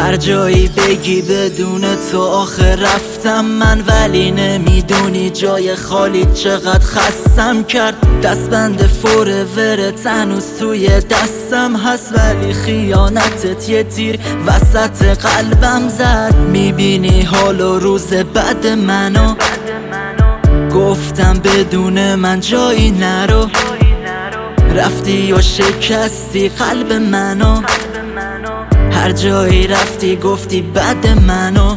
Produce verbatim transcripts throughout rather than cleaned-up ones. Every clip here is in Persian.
هر جایی بگی بدون تو آخه رفتم من، ولی نمیدونی جای خالی چقدر خستم کرد. دستبند فورورت هنوز توی دستم هست، ولی خیانتت یه تیر وسط قلبم زد. میبینی حال و روز بد منو، گفتم بدون من جایی نرو. رفتی و شکستی قلب منو، هر جایی رفتی گفتی بد منو.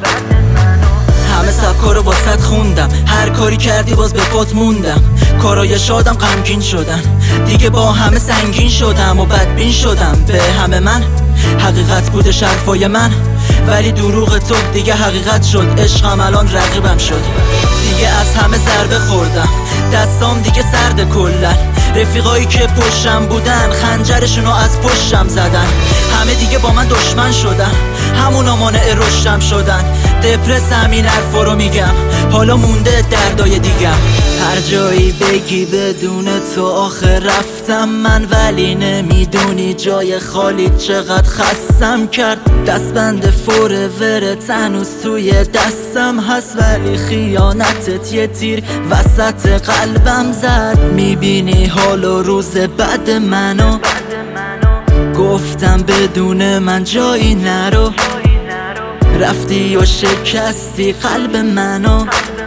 همه سبکا رو واسط خوندم، هر کاری کردی باز به پات موندم. کارای شادم غمگین شدن، دیگه با همه سنگین شدم و بدبین شدم. به همه من حقیقت بوده حرفای من، ولی دروغ تو دیگه حقیقت شد. عشقم الان رقیبم شد، دیگه از همه ضربه خوردم. دستام دیگه سرد کلن، رفیقایی که پشتم بودن خنجرشونو از پشتم زدن. همه دیگه با من دشمن شدن، همونا مانع رشدم شدن. دپرس همین حرفا رو میگم، حالا مونده دردای دیگم. هر جایی بگی بدون تو آخه رفتم من، ولی نمیدونی جای خالی چقدر خستم کرد. دستبند فورورت هنوز توی دستم هست، ولی خیانتت یه تیر وسط قلبم زد. میبینی حال و روز بد منو، گفتم بدون من جایی نرو. رفتی و شکستی قلب منو،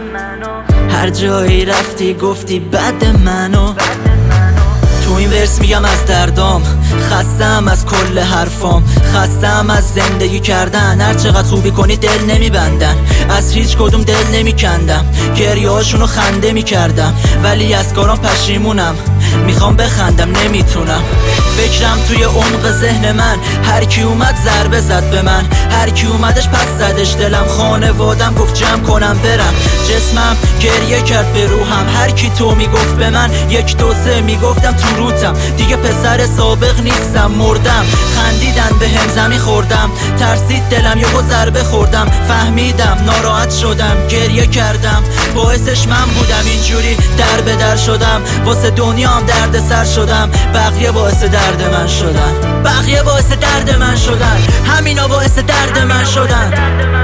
هر جایی رفتی گفتی بد منو. تو این ورس میگم از دردام، خستم از کل حرفام، خستم از زندگی کردن. هر چقدر خوبی کنی دل نمیبندن، از هیچ کدوم دل نمیکندم. گریه هاشونو خنده میکردم، ولی از کارام پشیمونم. میخوام بخندم نمیتونم، فکرم توی عمق ذهن من. هر کی اومد ضربه زد به من، هر کی اومدش پس زدش دلم. خانوادم گفت جمع کنم برم، جسمم گریه کرد به روحم. هر کی تو میگفت به من یک دو سه، میگفتم تو روتم. دیگه پسر سابق نیستم، مردم. خندیدن به هم زمین خوردم، ترسید دلم یهو ضربه خوردم. فهمیدم ناراحت شدم، گریه کردم، باعثش من بودم. اینجوری در به در شدم، واسه دنیا هم درد سر شدم. بقیه باعث درد من شدن، بقیه باعث درد من شدن، همینا باعث درد من شدن.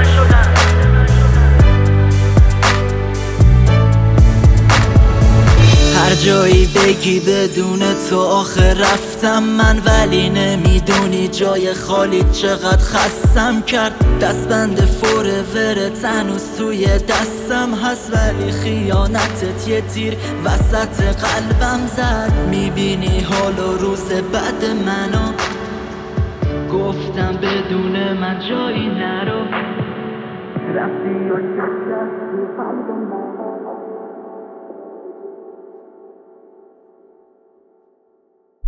هر جایی بگی بدون تو آخه رفتم من، ولی نمیدونی جای خالی چقدر خستم کرد. دستبند فورورت هنوز توی دستم هست، ولی خیانتت یه تیر وسط قلبم زد. میبینی حال و روز بد منو، گفتم بدون من جایی نرو. رفتی و